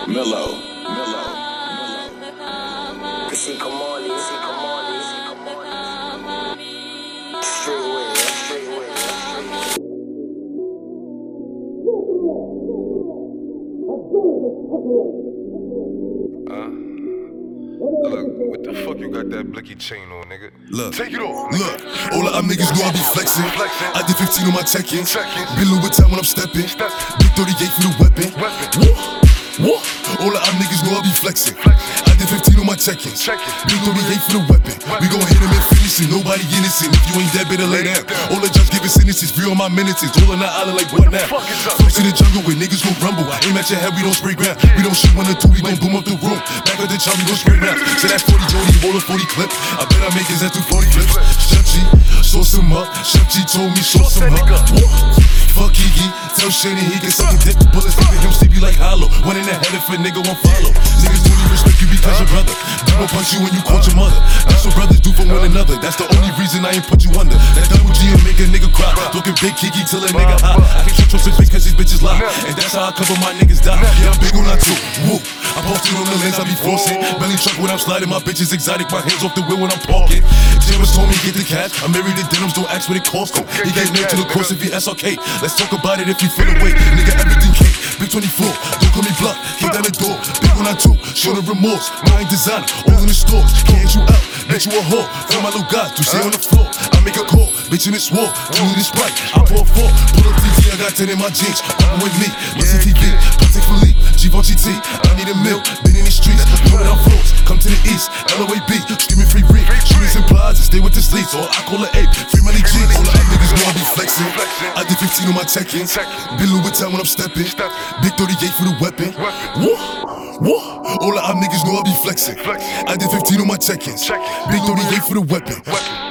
Mellow. See, come on, straight way. Look, what the fuck you got that blicky chain on, nigga? Look, take it off. Look, all of our niggas know I be flexing. I did 15 on my check-ins. Been Louis Vuitton when I'm stepping. Big 38 for the weapon. Woo. All of our niggas know I be flexing. I did 15 on my check-ins. Big 38 for the weapon. We gon' hit him and finish it. Nobody innocent. If you ain't dead, better lay down. All the judge giving sentences. Free on my minutes. All on the island like what now? Folks in the jungle where niggas gon' rumble. Aim at your head, we don't spray ground. We don't shoot 1 or 2, we gon' boom up the room. Back at the chop, we gon' spray rounds. So that's 40 Jody, roll a 40 clip. I bet I make his ass through 40 clips. Chef G, sauce him up. Chef G told me sauce him up. Fuck Kiki, tell Shane he can suck a dick. Bullets leaving him sleepy like hollow. One in the head if a nigga won't follow. Niggas only respect you because your brother. People punch you when you caught your mother. That's what brothers do for one another. That's the only reason I ain't put you under. That double G will make a nigga cry. Talking big Kiki till a nigga hot. I can't trust his bitch cause these bitches lie. And that's how I cover my niggas die. Yeah, I'm big on that too. Woo. I posted on the lens, I be forcing. Belly truck when I'm sliding, my bitch is exotic. My hands off the wheel when I'm parking. James told me get the cash. I'm married to denims, don't ask what it cost him. He get near to the course if he SRK. Let's talk about it if you feel away. Nigga, everything cake. Big 24, don't call me bluff. Kick down the door. Big on that too. Show the remorse. Mine designer, all in the stores. Can't you out? Bet you a whore. Fill my little guys to stay on the floor. I make a call. Bitch in this war. Do this right. I pour 4. Pull up TV, I got 10 in my jeans. Open with me. Listen TV. Patek Philippe. G4GT. I need a meal. Been in the streets. Know that I'm floats. Come to the east. LOAB. Screaming free reek. Shooters and plaza. Stay with the sleeps. Or I call it ape. Free money G. All of our niggas know I be flexing. I did 15 on my check-ins. Been Louis Vuitton when I'm stepping. Big 38 for the weapon. Woo. All of our niggas know I be flexing. I did 15 on my check-ins. Big 38 for the weapon.